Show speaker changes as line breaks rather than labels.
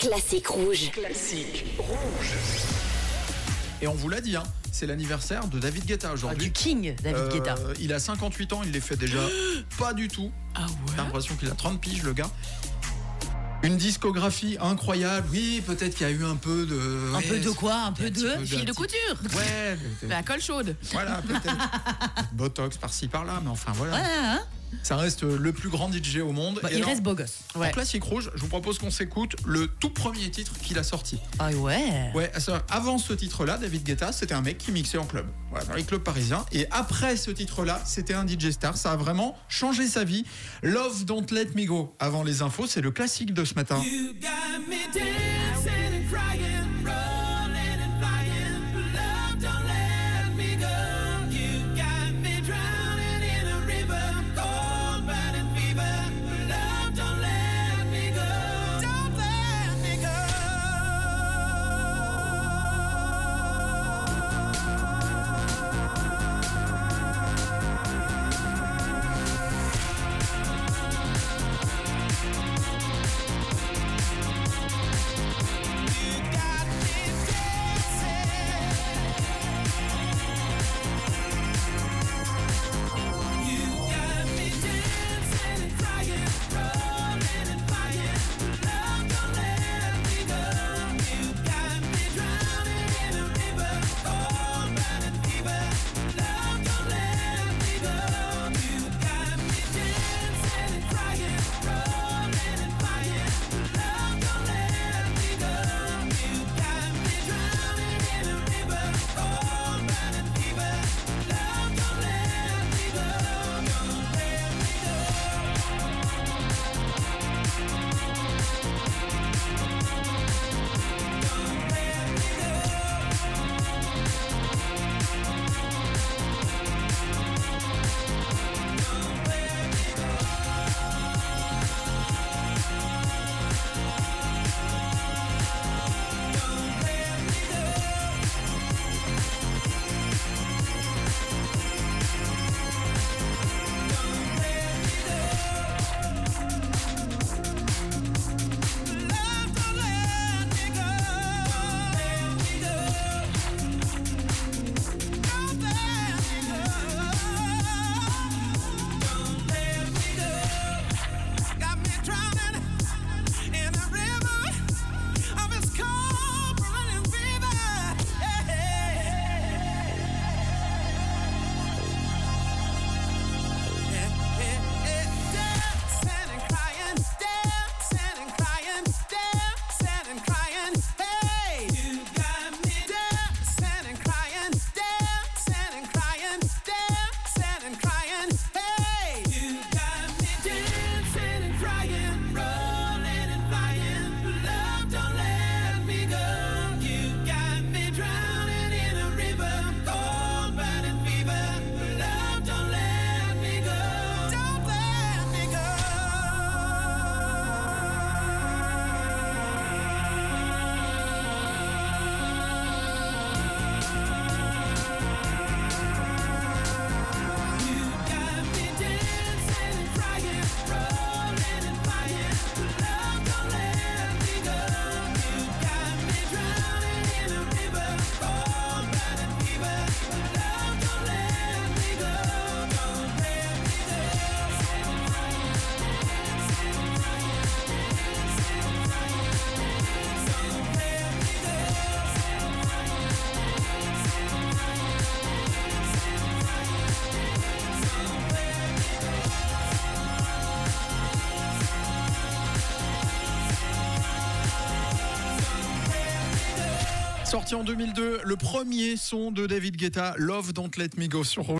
Classique rouge.
Classique rouge.
Et on vous l'a dit, c'est l'anniversaire de David Guetta aujourd'hui.
Du King, David Guetta.
Il a 58 ans, il les fait déjà pas du tout.
Ah ouais.
J'ai l'impression qu'il a 30 piges, le gars. Une discographie incroyable. Oui, peut-être qu'il y a eu un peu de...
Un peu de quoi? Un peu de
fil
de couture.
Ouais.
La colle chaude.
Voilà, peut-être. Botox par-ci, par-là, mais enfin, voilà.
Ouais,
Ça reste le plus grand DJ au monde.
Bah,
Et
il
alors,
reste beau gosse.
En Classique Rouge, je vous propose qu'on s'écoute le tout premier titre qu'il a sorti.
Ah ouais.
Ouais, avant ce titre-là, David Guetta, c'était un mec qui mixait en club, voilà, dans les clubs parisiens. Et après ce titre-là, c'était un DJ star. Ça a vraiment changé sa vie. Love Don't Let Me Go. Avant les infos, c'est le classique de ce matin.
You got me dancing and crying, rolling and flying. Love don't let me go. You got me drowning in a river, cold burning fever. Love don't let me go. Don't let me go.
Sorti en 2002, le premier son de David Guetta, Love Don't Let Me Go sur Rouge.